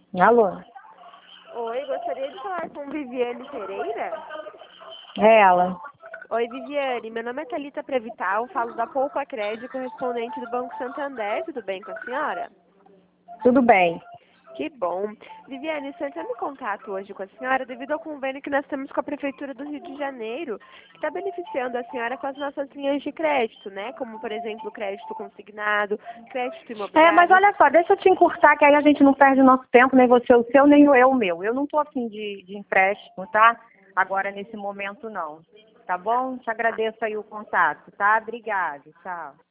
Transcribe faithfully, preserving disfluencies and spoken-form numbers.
Alô? Oi, gostaria de falar com Viviane Pereira? É ela. Oi, Viviane. Meu nome é Thalita Prevital, falo da Poupa Crédito, correspondente do Banco Santander. Tudo bem com a senhora? Tudo bem. Que bom. Viviane, estou entrando em contato hoje com a senhora devido ao convênio que nós temos com a Prefeitura do Rio de Janeiro, que está beneficiando a senhora com as nossas linhas de crédito, né? Como, por exemplo, crédito consignado, crédito É, mas imobiliário. olha só, deixa eu te encurtar, que aí a gente não perde o nosso tempo, nem você o seu, nem eu o meu. Eu não estou afim de, de empréstimo, tá? Agora, nesse momento, não. Tá bom? Te agradeço aí o contato, tá? Obrigada. Tchau.